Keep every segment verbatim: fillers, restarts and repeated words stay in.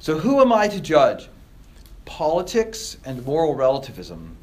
So who am I to judge? Politics and moral relativism.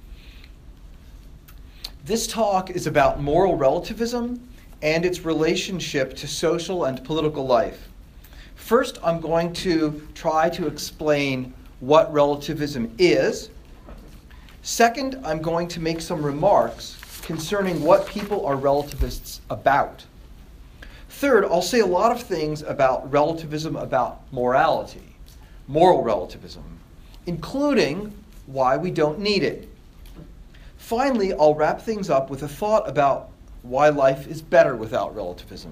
This talk is about moral relativism and its relationship to social and political life. First, I'm going to try to explain what relativism is. Second, I'm going to make some remarks concerning what people are relativists about. Third, I'll say a lot of things about relativism, about morality, moral relativism, including why we don't need it. Finally, I'll wrap things up with a thought about why life is better without relativism.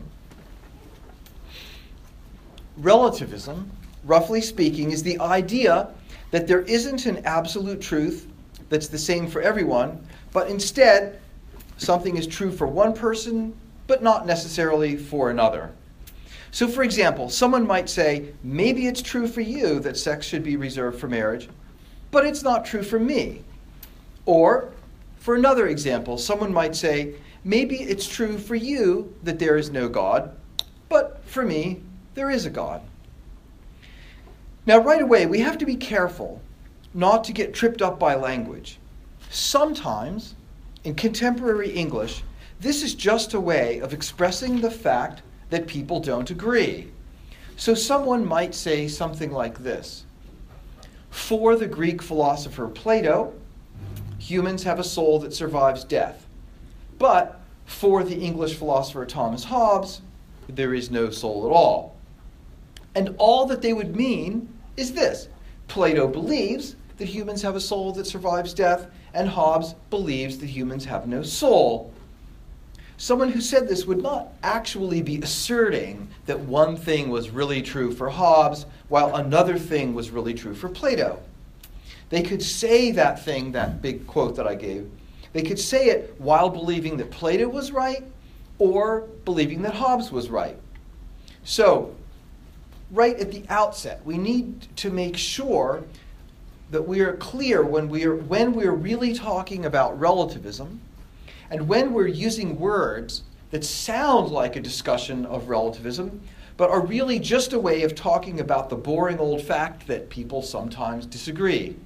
Relativism, roughly speaking, is the idea that there isn't an absolute truth that's the same for everyone, but instead, something is true for one person, but not necessarily for another. So, for example, someone might say, maybe it's true for you that sex should be reserved for marriage, but it's not true for me. Or, for another example, someone might say, maybe it's true for you that there is no God, but for me, there is a God. Now, right away, we have to be careful not to get tripped up by language. Sometimes, in contemporary English, this is just a way of expressing the fact that people don't agree. So someone might say something like this. For the Greek philosopher Plato, humans have a soul that survives death. But for the English philosopher Thomas Hobbes, there is no soul at all. And all that they would mean is this. Plato believes that humans have a soul that survives death, and Hobbes believes that humans have no soul. Someone who said this would not actually be asserting that one thing was really true for Hobbes, while another thing was really true for Plato. They could say that thing, that big quote that I gave, they could say it while believing that Plato was right, or believing that Hobbes was right. So, right at the outset, we need to make sure that we are clear when we are when we're really talking about relativism, and when we're using words that sound like a discussion of relativism, but are really just a way of talking about the boring old fact that people sometimes disagree.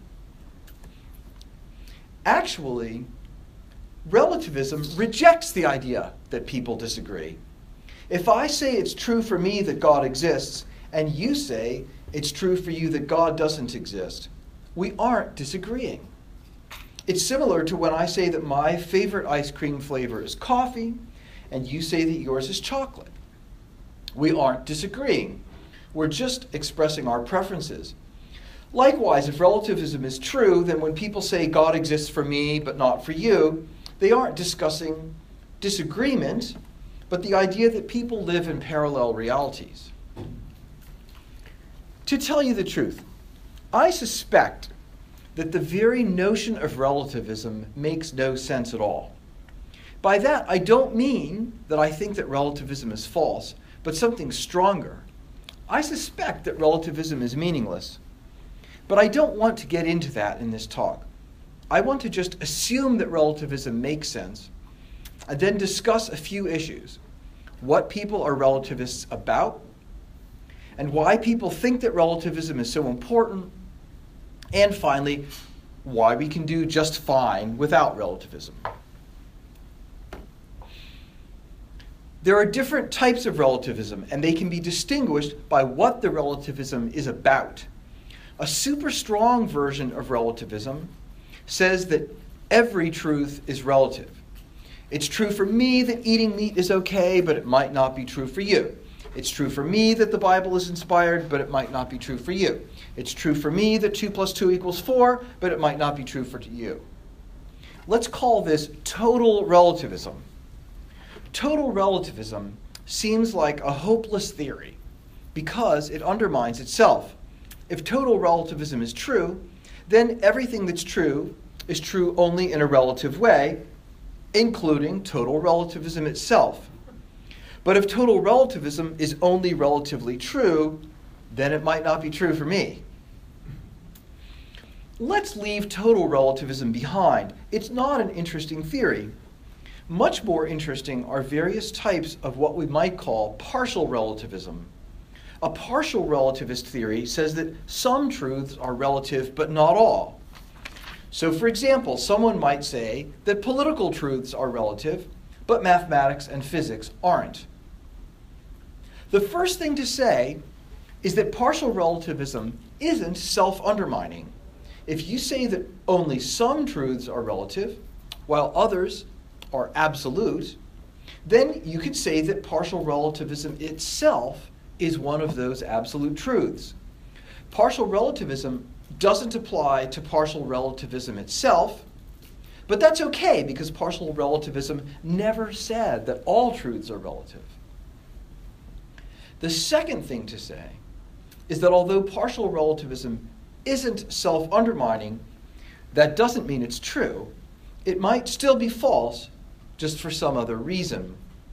Actually, relativism rejects the idea that people disagree. If I say it's true for me that God exists, and you say it's true for you that God doesn't exist, we aren't disagreeing. It's similar to when I say that my favorite ice cream flavor is coffee, and you say that yours is chocolate. We aren't disagreeing. We're just expressing our preferences. Likewise, if relativism is true, then when people say God exists for me but not for you, they aren't discussing disagreement, but the idea that people live in parallel realities. To tell you the truth, I suspect that the very notion of relativism makes no sense at all. By that, I don't mean that I think that relativism is false, but something stronger. I suspect that relativism is meaningless, but I don't want to get into that in this talk. I want to just assume that relativism makes sense, and then discuss a few issues. What people are relativists about, and why people think that relativism is so important, and finally, why we can do just fine without relativism. There are different types of relativism, and they can be distinguished by what the relativism is about. A super strong version of relativism says that every truth is relative. It's true for me that eating meat is okay, but it might not be true for you. It's true for me that the Bible is inspired, but it might not be true for you. It's true for me that two plus two equals four, but it might not be true for you. Let's call this total relativism. Total relativism seems like a hopeless theory because it undermines itself. If total relativism is true, then everything that's true is true only in a relative way, including total relativism itself. But if total relativism is only relatively true, then it might not be true for me. Let's leave total relativism behind. It's not an interesting theory. Much more interesting are various types of what we might call partial relativism. A partial relativist theory says that some truths are relative, but not all. So, for example, someone might say that political truths are relative, but mathematics and physics aren't. The first thing to say is that partial relativism isn't self-undermining. If you say that only some truths are relative, while others are absolute, then you could say that partial relativism itself is one of those absolute truths. Partial relativism doesn't apply to partial relativism itself, but that's okay because partial relativism never said that all truths are relative. The second thing to say is that although partial relativism isn't self-undermining, that doesn't mean it's true. It might still be false, just for some other reason.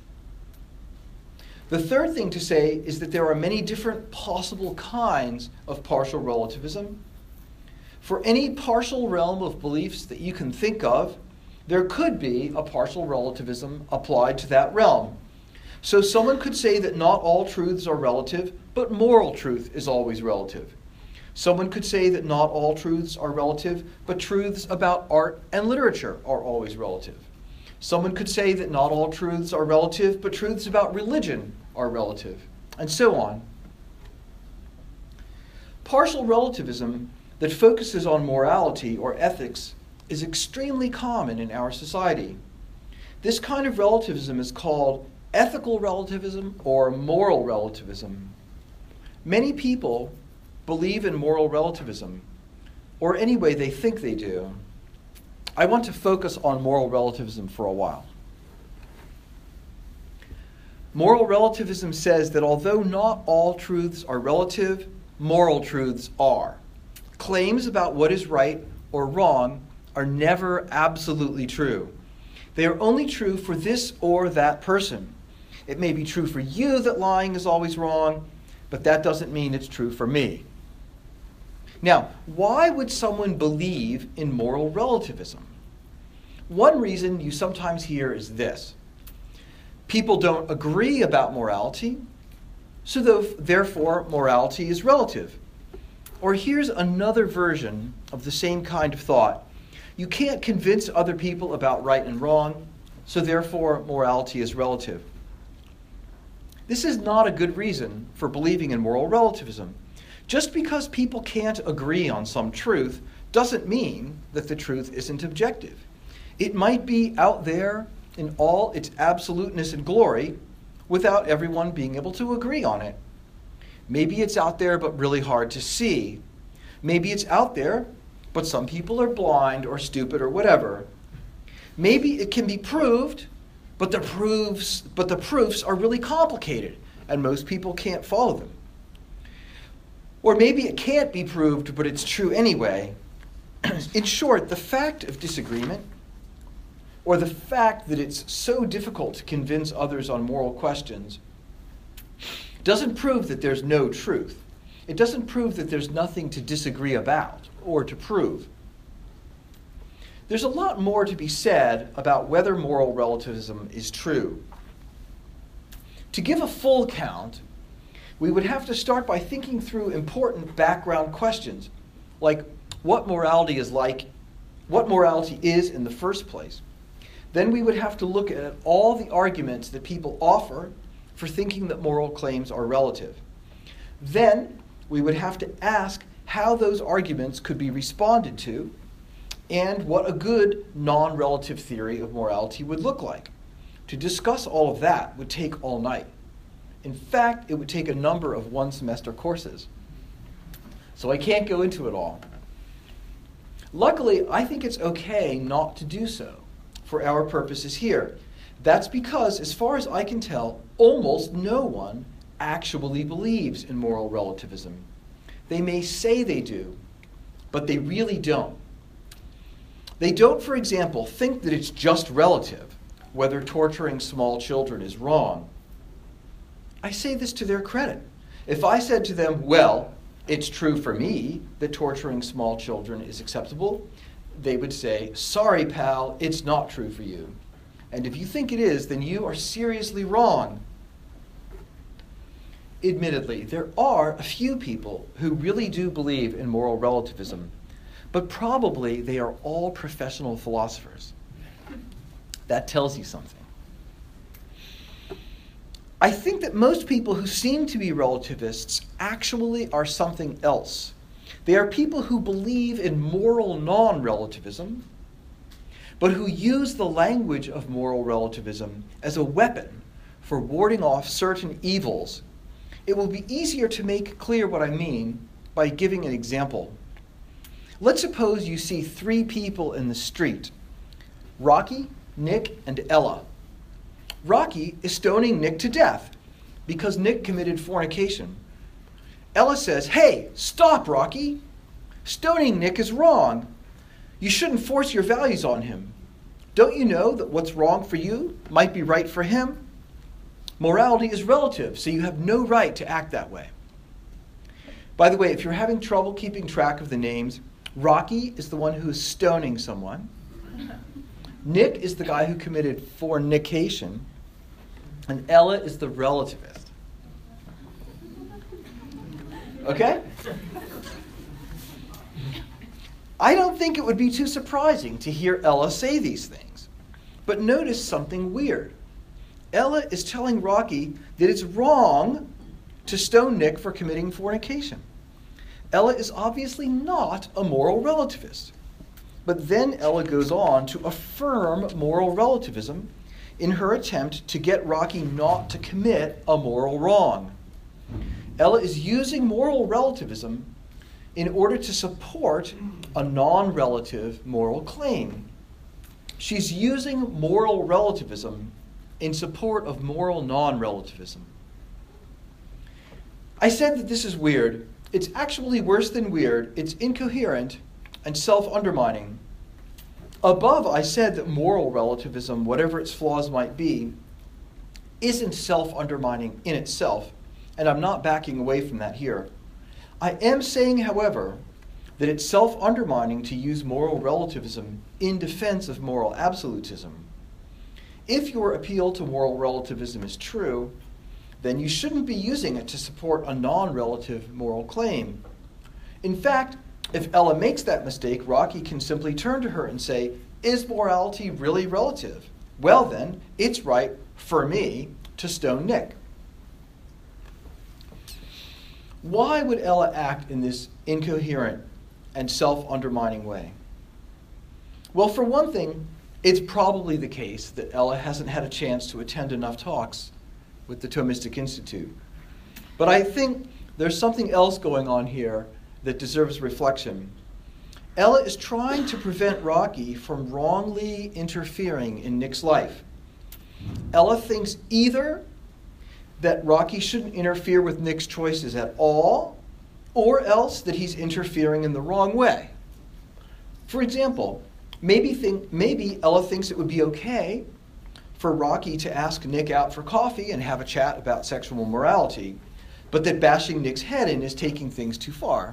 The third thing to say is that there are many different possible kinds of partial relativism. For any partial realm of beliefs that you can think of, there could be a partial relativism applied to that realm. So someone could say that not all truths are relative, but moral truth is always relative. Someone could say that not all truths are relative, but truths about art and literature are always relative. Someone could say that not all truths are relative, but truths about religion are relative, and so on. Partial relativism that focuses on morality or ethics is extremely common in our society. This kind of relativism is called ethical relativism or moral relativism. Many people believe in moral relativism, or anyway they think they do. I want to focus on moral relativism for a while. Moral relativism says that although not all truths are relative, moral truths are. Claims about what is right or wrong are never absolutely true. They are only true for this or that person. It may be true for you that lying is always wrong, but that doesn't mean it's true for me. Now, why would someone believe in moral relativism? One reason you sometimes hear is this. People don't agree about morality, so therefore morality is relative. Or here's another version of the same kind of thought. You can't convince other people about right and wrong, so therefore morality is relative. This is not a good reason for believing in moral relativism. Just because people can't agree on some truth doesn't mean that the truth isn't objective. It might be out there in all its absoluteness and glory without everyone being able to agree on it. Maybe it's out there but really hard to see. Maybe it's out there but some people are blind or stupid or whatever. Maybe it can be proved, but the proofs, but the proofs are really complicated and most people can't follow them. Or maybe it can't be proved, but it's true anyway. In short, the fact of disagreement, or the fact that it's so difficult to convince others on moral questions, doesn't prove that there's no truth. It doesn't prove that there's nothing to disagree about or to prove. There's a lot more to be said about whether moral relativism is true. To give a full count, we would have to start by thinking through important background questions, like what morality is like, what morality is in the first place. Then we would have to look at all the arguments that people offer for thinking that moral claims are relative. Then we would have to ask how those arguments could be responded to and what a good non-relative theory of morality would look like. To discuss all of that would take all night. In fact, it would take a number of one-semester courses. So I can't go into it all. Luckily, I think it's okay not to do so for our purposes here. That's because, as far as I can tell, almost no one actually believes in moral relativism. They may say they do, but they really don't. They don't, for example, think that it's just relative whether torturing small children is wrong. I say this to their credit. If I said to them, well, it's true for me that torturing small children is acceptable, they would say, sorry, pal, it's not true for you. And if you think it is, then you are seriously wrong. Admittedly, there are a few people who really do believe in moral relativism, but probably they are all professional philosophers. That tells you something. I think that most people who seem to be relativists actually are something else. They are people who believe in moral non-relativism, but who use the language of moral relativism as a weapon for warding off certain evils. It will be easier to make clear what I mean by giving an example. Let's suppose you see three people in the street: Rocky, Nick, and Ella. Rocky is stoning Nick to death because Nick committed fornication. Ella says, "Hey, stop, Rocky. Stoning Nick is wrong. You shouldn't force your values on him. Don't you know that what's wrong for you might be right for him? Morality is relative, so you have no right to act that way." By the way, if you're having trouble keeping track of the names, Rocky is the one who is stoning someone. Nick is the guy who committed fornication. And Ella is the relativist. Okay? I don't think it would be too surprising to hear Ella say these things. But notice something weird. Ella is telling Rocky that it's wrong to stone Nick for committing fornication. Ella is obviously not a moral relativist. But then Ella goes on to affirm moral relativism in her attempt to get Rocky not to commit a moral wrong. Ella is using moral relativism in order to support a non-relative moral claim. She's using moral relativism in support of moral non-relativism. I said that this is weird. It's actually worse than weird. It's incoherent and self-undermining. Above, I said that moral relativism, whatever its flaws might be, isn't self-undermining in itself, and I'm not backing away from that here. I am saying, however, that it's self-undermining to use moral relativism in defense of moral absolutism. If your appeal to moral relativism is true, then you shouldn't be using it to support a non-relative moral claim. In fact, if Ella makes that mistake, Rocky can simply turn to her and say, "Is morality really relative? Well then, it's right for me to stone Nick." Why would Ella act in this incoherent and self-undermining way? Well, for one thing, it's probably the case that Ella hasn't had a chance to attend enough talks with the Thomistic Institute. But I think there's something else going on here that deserves reflection. Ella is trying to prevent Rocky from wrongly interfering in Nick's life. Ella thinks either that Rocky shouldn't interfere with Nick's choices at all, or else that he's interfering in the wrong way. For example, maybe, think, maybe Ella thinks it would be okay for Rocky to ask Nick out for coffee and have a chat about sexual morality, but that bashing Nick's head in is taking things too far.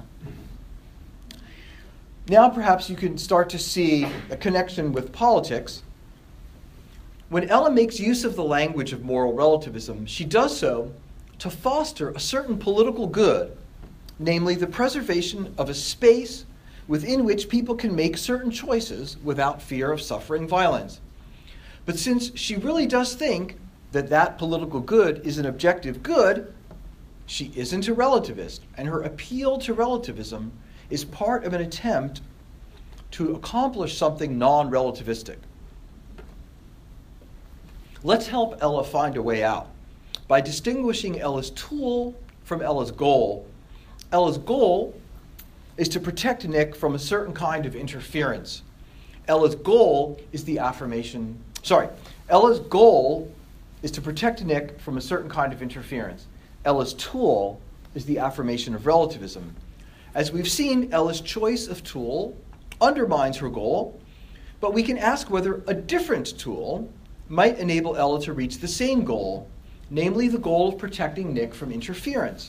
Now perhaps you can start to see a connection with politics. When Ella makes use of the language of moral relativism, she does so to foster a certain political good, namely the preservation of a space within which people can make certain choices without fear of suffering violence. But since she really does think that that political good is an objective good, she isn't a relativist, and her appeal to relativism is part of an attempt to accomplish something non-relativistic. Let's help Ella find a way out by distinguishing Ella's tool from Ella's goal. Ella's goal is to protect Nick from a certain kind of interference. Ella's goal is the affirmation, sorry, Ella's goal is to protect Nick from a certain kind of interference. Ella's tool is the affirmation of relativism. As we've seen, Ella's choice of tool undermines her goal, but we can ask whether a different tool might enable Ella to reach the same goal, namely the goal of protecting Nick from interference.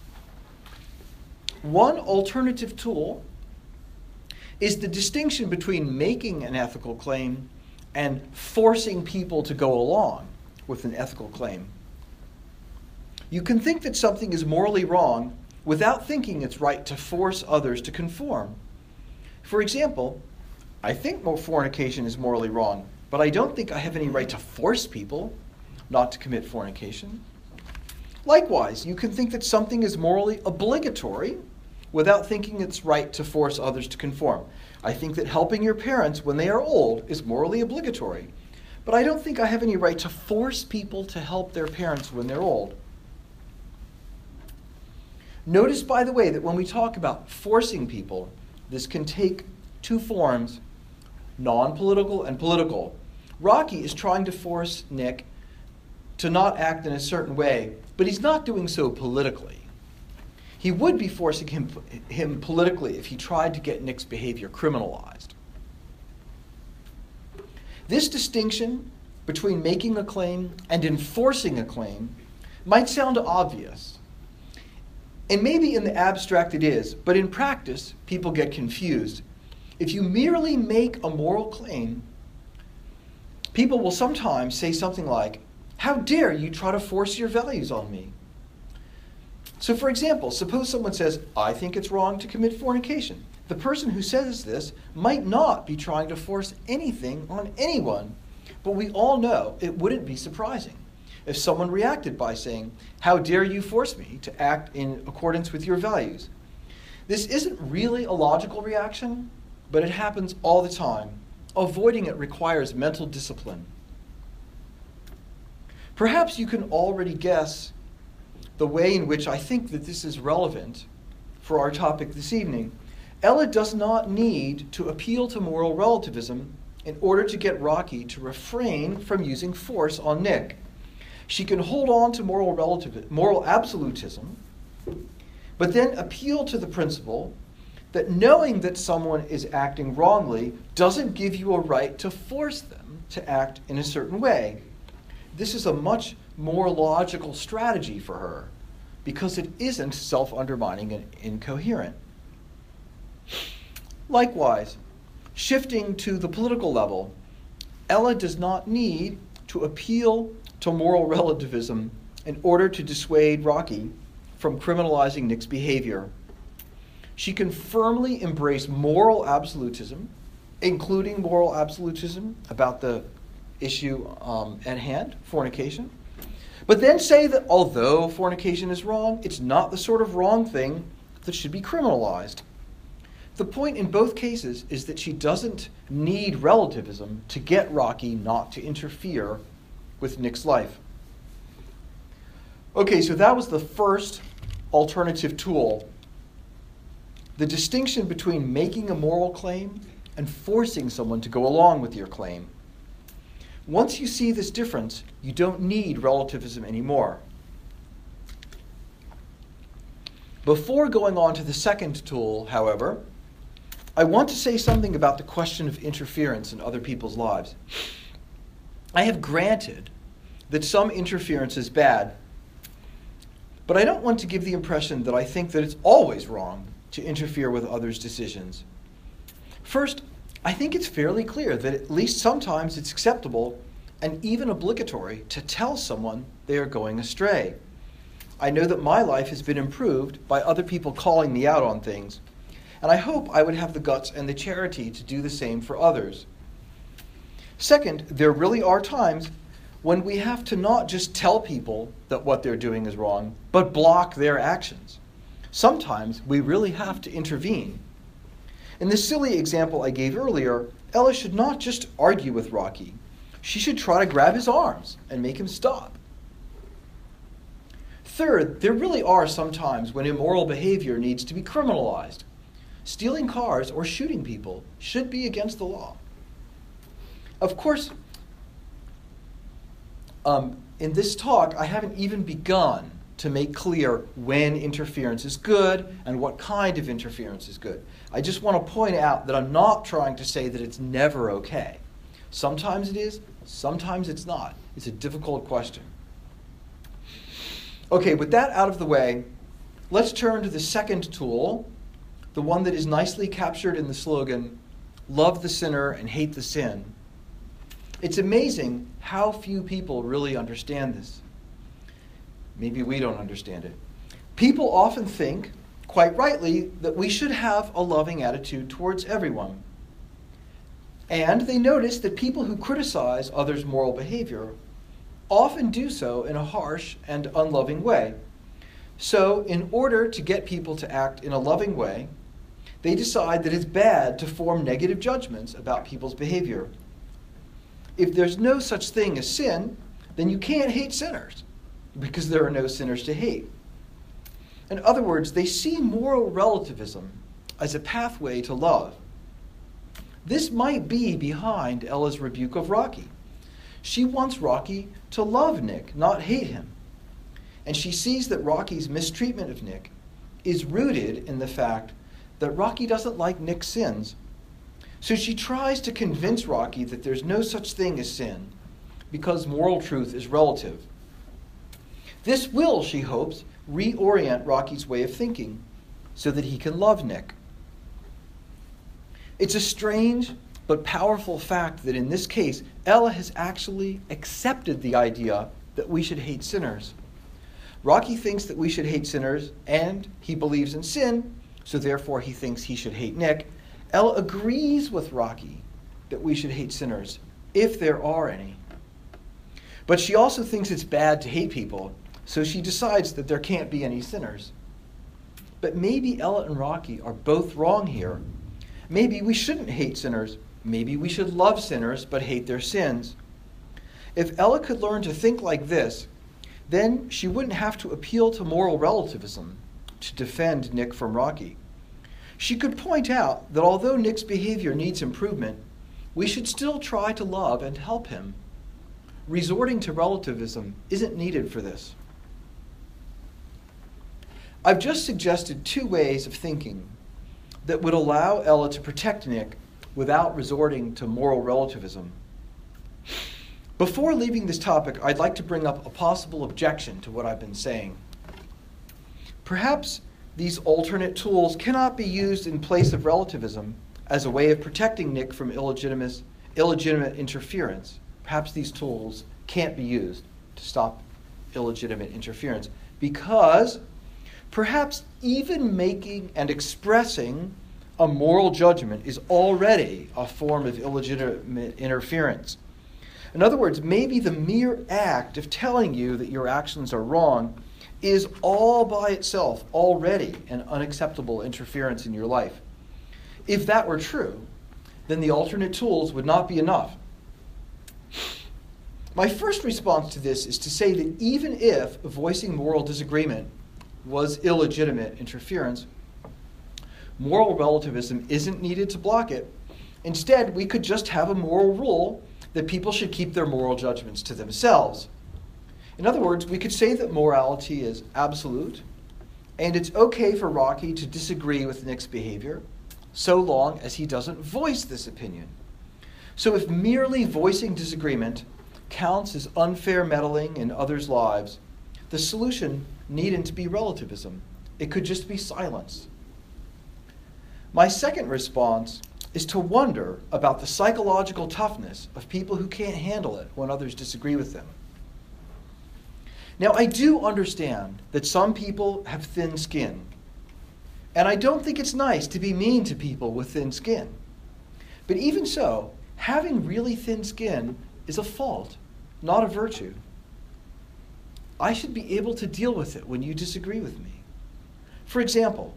One alternative tool is the distinction between making an ethical claim and forcing people to go along with an ethical claim. You can think that something is morally wrong without thinking it's right to force others to conform. For example, I think fornication is morally wrong, but I don't think I have any right to force people not to commit fornication. Likewise, you can think that something is morally obligatory without thinking it's right to force others to conform. I think that helping your parents when they are old is morally obligatory, but I don't think I have any right to force people to help their parents when they're old. Notice, by the way, that when we talk about forcing people, this can take two forms, non-political and political. Rocky is trying to force Nick to not act in a certain way, but he's not doing so politically. He would be forcing him, him politically if he tried to get Nick's behavior criminalized. This distinction between making a claim and enforcing a claim might sound obvious. And maybe in the abstract it is, but in practice, people get confused. If you merely make a moral claim, people will sometimes say something like, "How dare you try to force your values on me?" So for example, suppose someone says, "I think it's wrong to commit fornication." The person who says this might not be trying to force anything on anyone, but we all know it wouldn't be surprising if someone reacted by saying, "How dare you force me to act in accordance with your values?" This isn't really a logical reaction, but it happens all the time. Avoiding it requires mental discipline. Perhaps you can already guess the way in which I think that this is relevant for our topic this evening. Ella does not need to appeal to moral relativism in order to get Rocky to refrain from using force on Nick. She can hold on to moral relativism, moral absolutism, but then appeal to the principle that knowing that someone is acting wrongly doesn't give you a right to force them to act in a certain way. This is a much more logical strategy for her because it isn't self-undermining and incoherent. Likewise, shifting to the political level, Ella does not need to appeal to moral relativism in order to dissuade Rocky from criminalizing Nick's behavior. She can firmly embrace moral absolutism, including moral absolutism about the issue um, at hand, fornication, but then say that although fornication is wrong, it's not the sort of wrong thing that should be criminalized. The point in both cases is that she doesn't need relativism to get Rocky not to interfere with Nick's life. Okay, so that was the first alternative tool. The distinction between making a moral claim and forcing someone to go along with your claim. Once you see this difference, you don't need relativism anymore. Before going on to the second tool, however, I want to say something about the question of interference in other people's lives. I have granted that some interference is bad, but I don't want to give the impression that I think that it's always wrong to interfere with others' decisions. First, I think it's fairly clear that at least sometimes it's acceptable and even obligatory to tell someone they are going astray. I know that my life has been improved by other people calling me out on things, and I hope I would have the guts and the charity to do the same for others. Second, there really are times when we have to not just tell people that what they're doing is wrong, but block their actions. Sometimes we really have to intervene. In the silly example I gave earlier, Ella should not just argue with Rocky. She should try to grab his arms and make him stop. Third, there really are some times when immoral behavior needs to be criminalized. Stealing cars or shooting people should be against the law. Of course, um, in this talk, I haven't even begun to make clear when interference is good and what kind of interference is good. I just want to point out that I'm not trying to say that it's never okay. Sometimes it is, sometimes it's not. It's a difficult question. Okay, with that out of the way, let's turn to the second tool, the one that is nicely captured in the slogan, "Love the sinner and hate the sin." It's amazing how few people really understand this. Maybe we don't understand it. People often think, quite rightly, that we should have a loving attitude towards everyone. And they notice that people who criticize others' moral behavior often do so in a harsh and unloving way. So, in order to get people to act in a loving way, they decide that it's bad to form negative judgments about people's behavior. If there's no such thing as sin, then you can't hate sinners, because there are no sinners to hate. In other words, they see moral relativism as a pathway to love. This might be behind Ella's rebuke of Rocky. She wants Rocky to love Nick, not hate him. And she sees that Rocky's mistreatment of Nick is rooted in the fact that Rocky doesn't like Nick's sins. So she tries to convince Rocky that there's no such thing as sin, because moral truth is relative. This will, she hopes, reorient Rocky's way of thinking so that he can love Nick. It's a strange but powerful fact that in this case, Ella has actually accepted the idea that we should hate sinners. Rocky thinks that we should hate sinners, and he believes in sin, so therefore he thinks he should hate Nick. Ella agrees with Rocky that we should hate sinners, if there are any. But she also thinks it's bad to hate people, so she decides that there can't be any sinners. But maybe Ella and Rocky are both wrong here. Maybe we shouldn't hate sinners. Maybe we should love sinners but hate their sins. If Ella could learn to think like this, then she wouldn't have to appeal to moral relativism to defend Nick from Rocky. She could point out that although Nick's behavior needs improvement, we should still try to love and help him. Resorting to relativism isn't needed for this. I've just suggested two ways of thinking that would allow Ella to protect Nick without resorting to moral relativism. Before leaving this topic, I'd like to bring up a possible objection to what I've been saying. Perhaps these alternate tools cannot be used in place of relativism as a way of protecting Nick from illegitimate, illegitimate interference. Perhaps these tools can't be used to stop illegitimate interference because perhaps even making and expressing a moral judgment is already a form of illegitimate interference. In other words, maybe the mere act of telling you that your actions are wrong is all by itself already an unacceptable interference in your life. If that were true, then the alternate tools would not be enough. My first response to this is to say that even if voicing moral disagreement was illegitimate interference, moral relativism isn't needed to block it. Instead, we could just have a moral rule that people should keep their moral judgments to themselves. In other words, we could say that morality is absolute, and it's okay for Rocky to disagree with Nick's behavior, so long as he doesn't voice this opinion. So if merely voicing disagreement counts as unfair meddling in others' lives, the solution needn't be relativism. It could just be silence. My second response is to wonder about the psychological toughness of people who can't handle it when others disagree with them. Now, I do understand that some people have thin skin, and I don't think it's nice to be mean to people with thin skin. But even so, having really thin skin is a fault, not a virtue. I should be able to deal with it when you disagree with me. For example,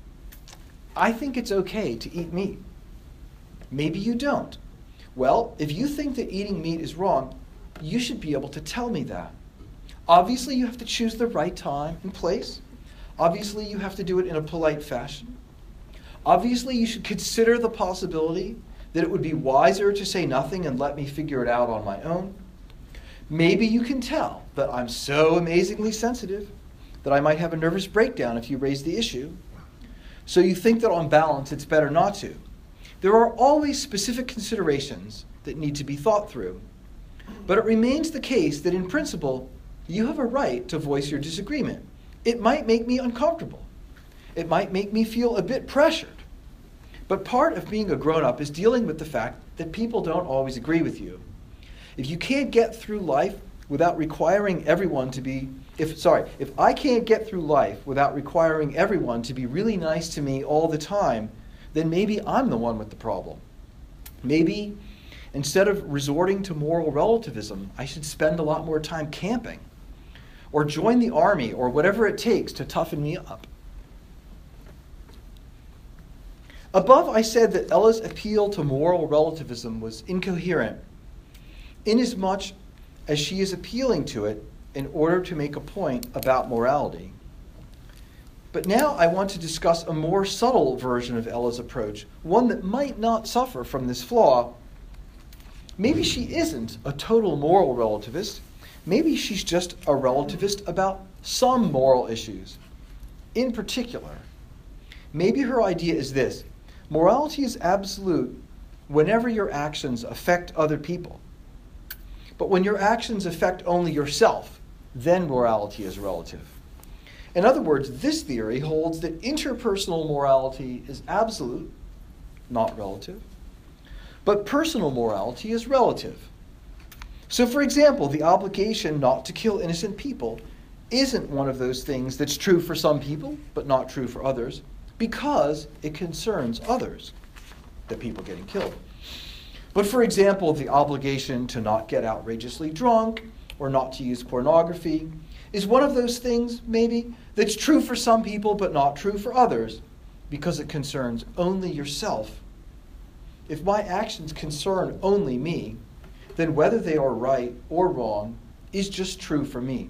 I think it's okay to eat meat. Maybe you don't. Well, if you think that eating meat is wrong, you should be able to tell me that. Obviously, you have to choose the right time and place. Obviously, you have to do it in a polite fashion. Obviously, you should consider the possibility that it would be wiser to say nothing and let me figure it out on my own. Maybe you can tell that I'm so amazingly sensitive that I might have a nervous breakdown if you raise the issue. So you think that on balance, it's better not to. There are always specific considerations that need to be thought through. But it remains the case that in principle, you have a right to voice your disagreement. It might make me uncomfortable. It might make me feel a bit pressured. But part of being a grown-up is dealing with the fact that people don't always agree with you. If you can't get through life without requiring everyone to be if sorry, if I can't get through life without requiring everyone to be really nice to me all the time, then maybe I'm the one with the problem. Maybe instead of resorting to moral relativism, I should spend a lot more time camping, or join the army, or whatever it takes to toughen me up. Above, I said that Ella's appeal to moral relativism was incoherent, inasmuch as she is appealing to it in order to make a point about morality. But now I want to discuss a more subtle version of Ella's approach, one that might not suffer from this flaw. Maybe she isn't a total moral relativist. Maybe she's just a relativist about some moral issues. In particular, maybe her idea is this: morality is absolute whenever your actions affect other people. But when your actions affect only yourself, then morality is relative. In other words, this theory holds that interpersonal morality is absolute, not relative, but personal morality is relative. So, for example, the obligation not to kill innocent people isn't one of those things that's true for some people, but not true for others, because it concerns others, the people getting killed. But for example, the obligation to not get outrageously drunk or not to use pornography is one of those things, maybe, that's true for some people but not true for others, because it concerns only yourself. If my actions concern only me, then whether they are right or wrong is just true for me.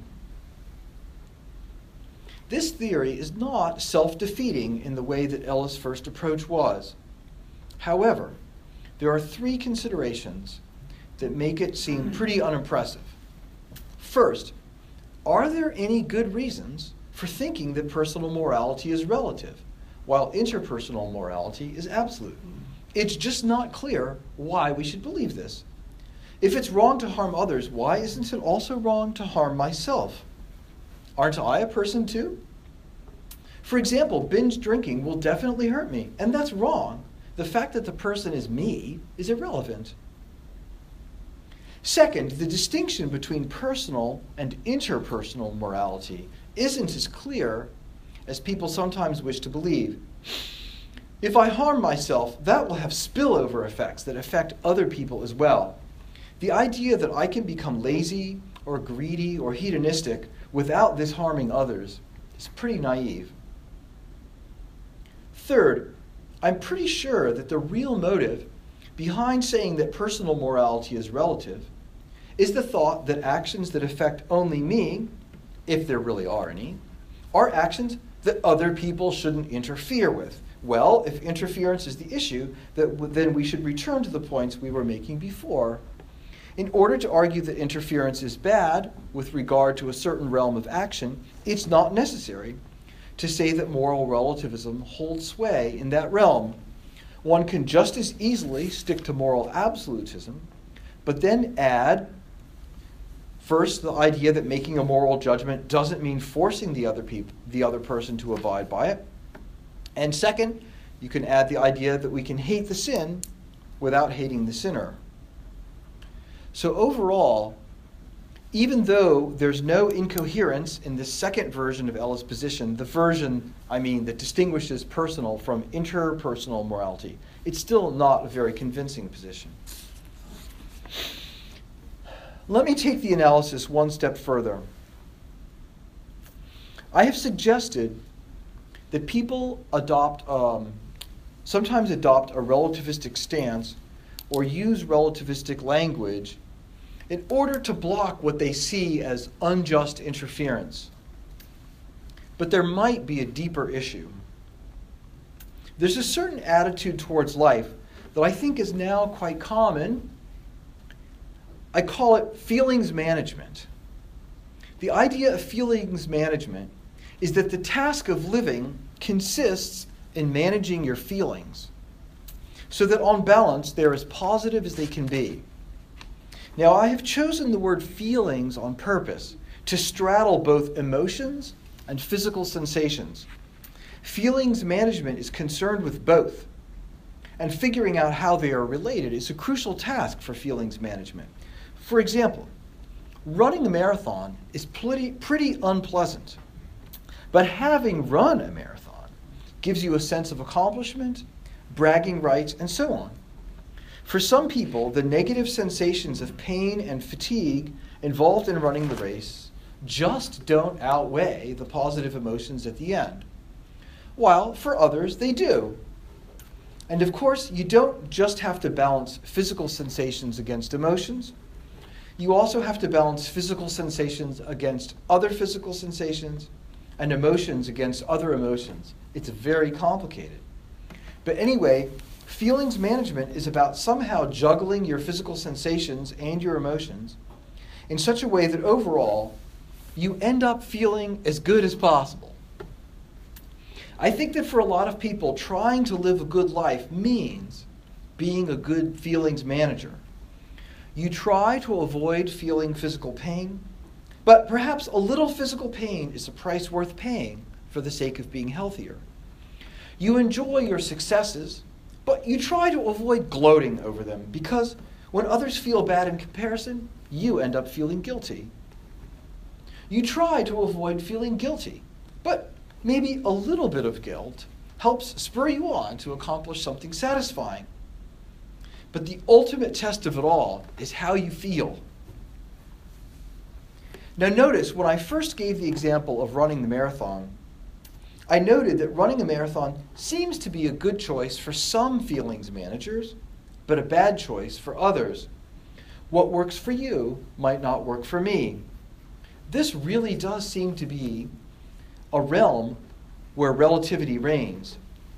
This theory is not self-defeating in the way that Ella's first approach was. However, there are three considerations that make it seem pretty unimpressive. First, are there any good reasons for thinking that personal morality is relative, while interpersonal morality is absolute? It's just not clear why we should believe this. If it's wrong to harm others, why isn't it also wrong to harm myself? Aren't I a person too? For example, binge drinking will definitely hurt me, and that's wrong. The fact that the person is me is irrelevant. Second, the distinction between personal and interpersonal morality isn't as clear as people sometimes wish to believe. If I harm myself, that will have spillover effects that affect other people as well. The idea that I can become lazy or greedy or hedonistic without this harming others is pretty naive. Third, I'm pretty sure that the real motive behind saying that personal morality is relative is the thought that actions that affect only me, if there really are any, are actions that other people shouldn't interfere with. Well, if interference is the issue, that then we should return to the points we were making before. In order to argue that interference is bad with regard to a certain realm of action, it's not necessary to say that moral relativism holds sway in that realm. One can just as easily stick to moral absolutism, but then add, first, the idea that making a moral judgment doesn't mean forcing the other people, the other person to abide by it. And second, you can add the idea that we can hate the sin without hating the sinner. So overall, even though there's no incoherence in this second version of Ella's position, the version, I mean, that distinguishes personal from interpersonal morality, it's still not a very convincing position. Let me take the analysis one step further. I have suggested that people adopt, um, sometimes adopt a relativistic stance or use relativistic language in order to block what they see as unjust interference. But there might be a deeper issue. There's a certain attitude towards life that I think is now quite common. I call it feelings management. The idea of feelings management is that the task of living consists in managing your feelings, so that on balance they're as positive as they can be. Now, I have chosen the word feelings on purpose to straddle both emotions and physical sensations. Feelings management is concerned with both, and figuring out how they are related is a crucial task for feelings management. For example, running a marathon is pretty, pretty unpleasant. But having run a marathon gives you a sense of accomplishment, bragging rights, and so on. For some people, the negative sensations of pain and fatigue involved in running the race just don't outweigh the positive emotions at the end, while for others they do. And of course, you don't just have to balance physical sensations against emotions. You also have to balance physical sensations against other physical sensations and emotions against other emotions. It's very complicated. But anyway, feelings management is about somehow juggling your physical sensations and your emotions in such a way that overall you end up feeling as good as possible. I think that for a lot of people, trying to live a good life means being a good feelings manager. You try to avoid feeling physical pain, but perhaps a little physical pain is a price worth paying for the sake of being healthier. You enjoy your successes, but you try to avoid gloating over them because when others feel bad in comparison, you end up feeling guilty. You try to avoid feeling guilty, but maybe a little bit of guilt helps spur you on to accomplish something satisfying. But the ultimate test of it all is how you feel. Now notice, when I first gave the example of running the marathon, I noted that running a marathon seems to be a good choice for some feelings managers, but a bad choice for others. What works for you might not work for me. This really does seem to be a realm where relativity reigns.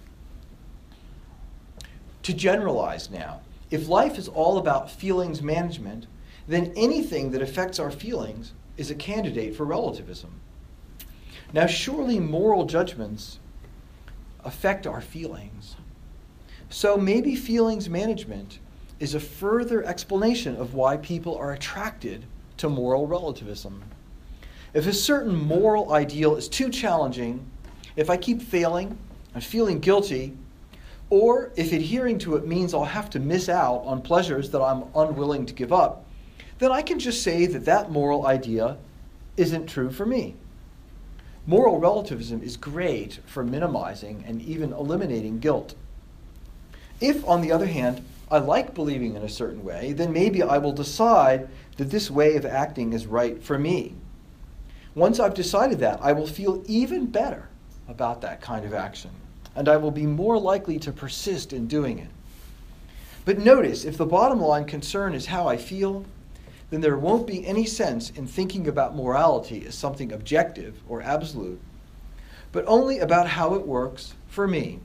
To generalize now, if life is all about feelings management, then anything that affects our feelings is a candidate for relativism. Now, surely moral judgments affect our feelings. So maybe feelings management is a further explanation of why people are attracted to moral relativism. If a certain moral ideal is too challenging, if I keep failing and feeling guilty, or if adhering to it means I'll have to miss out on pleasures that I'm unwilling to give up, then I can just say that that moral idea isn't true for me. Moral relativism is great for minimizing and even eliminating guilt. If, on the other hand, I like believing in a certain way, then maybe I will decide that this way of acting is right for me. Once I've decided that, I will feel even better about that kind of action, and I will be more likely to persist in doing it. But notice, if the bottom line concern is how I feel, then there won't be any sense in thinking about morality as something objective or absolute, but only about how it works for me.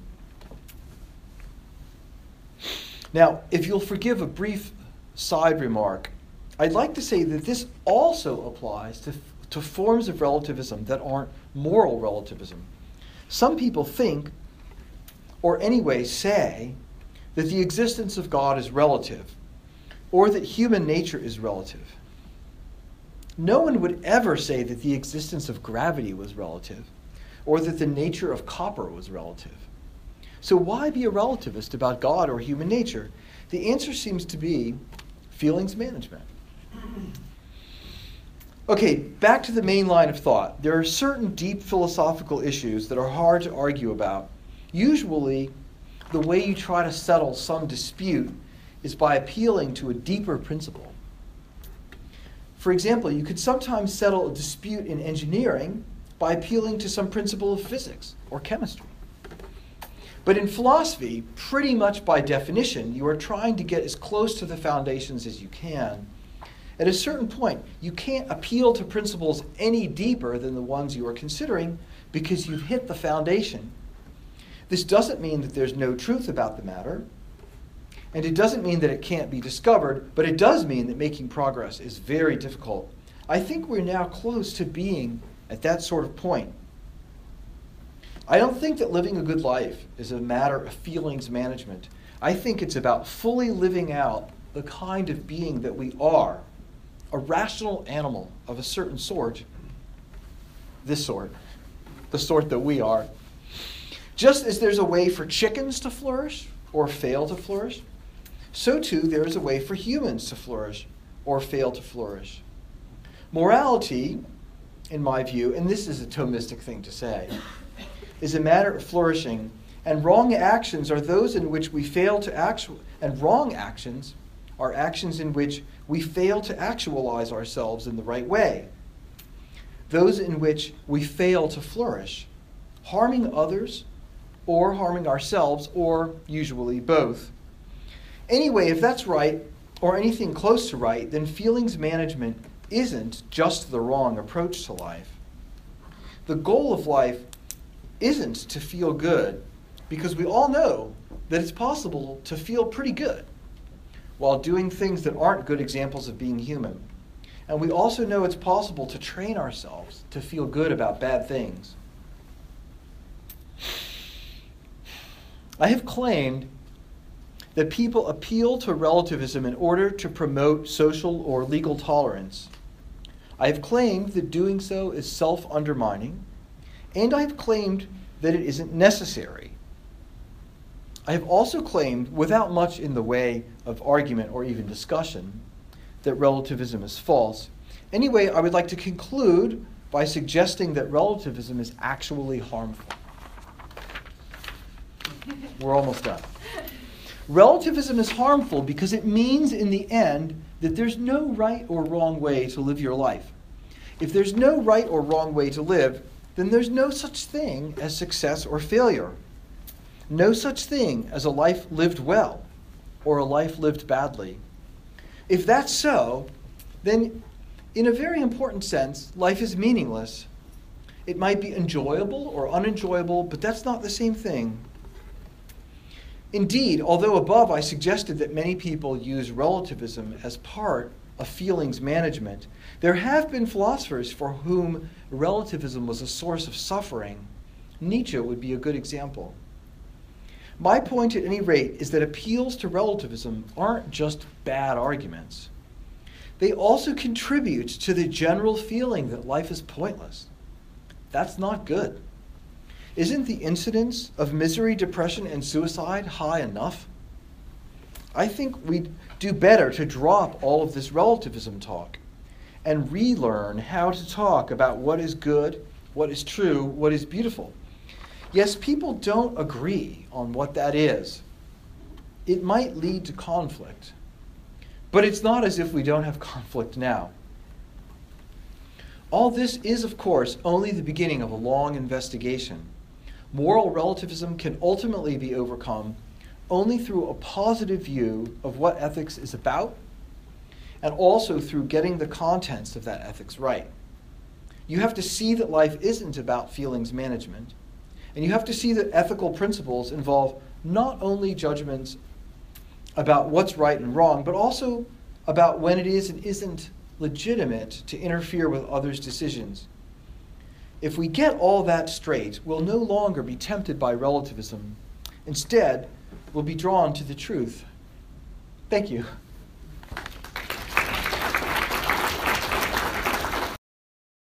Now, if you'll forgive a brief side remark, I'd like to say that this also applies to, to forms of relativism that aren't moral relativism. Some people think, or anyway say, that the existence of God is relative, or that human nature is relative. No one would ever say that the existence of gravity was relative, or that the nature of copper was relative. So why be a relativist about God or human nature? The answer seems to be feelings management. Okay, back to the main line of thought. There are certain deep philosophical issues that are hard to argue about. Usually, the way you try to settle some dispute is by appealing to a deeper principle. For example, you could sometimes settle a dispute in engineering by appealing to some principle of physics or chemistry. But in philosophy, pretty much by definition, you are trying to get as close to the foundations as you can. At a certain point, you can't appeal to principles any deeper than the ones you are considering because you've hit the foundation. This doesn't mean that there's no truth about the matter, and it doesn't mean that it can't be discovered, but it does mean that making progress is very difficult. I think we're now close to being at that sort of point. I don't think that living a good life is a matter of feelings management. I think it's about fully living out the kind of being that we are, a rational animal of a certain sort, this sort, the sort that we are. Just as there's a way for chickens to flourish or fail to flourish, so too there is a way for humans to flourish or fail to flourish. Morality, in my view, and this is a Thomistic thing to say, is a matter of flourishing, and wrong actions are those in which we fail to actual, and wrong actions are actions in which we fail to actualize ourselves in the right way. Those in which we fail to flourish, harming others or harming ourselves, or usually both. Anyway, if that's right, or anything close to right, then feelings management isn't just the wrong approach to life. The goal of life isn't to feel good, because we all know that it's possible to feel pretty good while doing things that aren't good examples of being human. And we also know it's possible to train ourselves to feel good about bad things. I have claimed that people appeal to relativism in order to promote social or legal tolerance. I have claimed that doing so is self-undermining, and I have claimed that it isn't necessary. I have also claimed, without much in the way of argument or even discussion, that relativism is false. Anyway, I would like to conclude by suggesting that relativism is actually harmful. We're almost done. Relativism is harmful because it means in the end that there's no right or wrong way to live your life. If there's no right or wrong way to live, then there's no such thing as success or failure. No such thing as a life lived well or a life lived badly. If that's so, then in a very important sense, life is meaningless. It might be enjoyable or unenjoyable, but that's not the same thing. Indeed, although above I suggested that many people use relativism as part of feelings management, there have been philosophers for whom relativism was a source of suffering. Nietzsche would be a good example. My point, at any rate, is that appeals to relativism aren't just bad arguments. They also contribute to the general feeling that life is pointless. That's not good. Isn't the incidence of misery, depression, and suicide high enough? I think we'd do better to drop all of this relativism talk and relearn how to talk about what is good, what is true, what is beautiful. Yes, people don't agree on what that is. It might lead to conflict, but it's not as if we don't have conflict now. All this is, of course, only the beginning of a long investigation. Moral relativism can ultimately be overcome only through a positive view of what ethics is about, and also through getting the contents of that ethics right. You have to see that life isn't about feelings management, and you have to see that ethical principles involve not only judgments about what's right and wrong, but also about when it is and isn't legitimate to interfere with others' decisions. If we get all that straight, we'll no longer be tempted by relativism. Instead, we'll be drawn to the truth. Thank you.